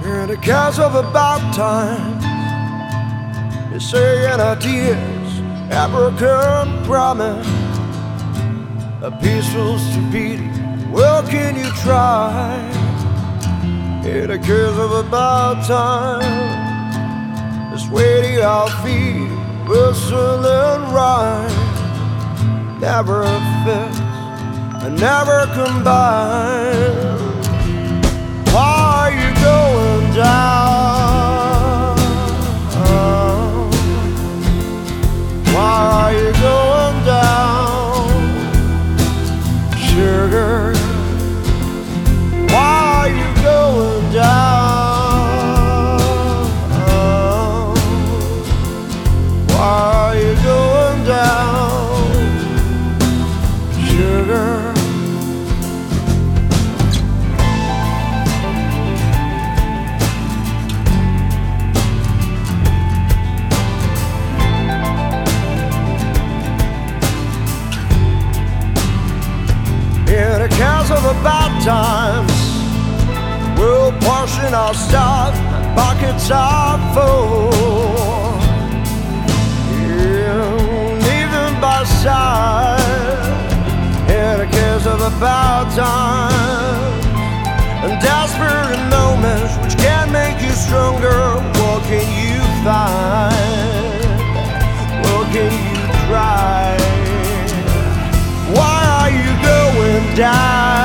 And because of about time, they say our tears ever can promise a peaceful stupidity. Well, can you try? And because of about time, this way our feet whistle and rhyme never fits and never combine. Why are you going down? Why are you going down, sugar? Why are you going down? Why are you going down, sugar? Because of the bad times, we'll portion our stuff and buckets are full. Even by side, and because of the bad times and desperate moments which can make you stronger, what can you find? What can you try? Why are you going down?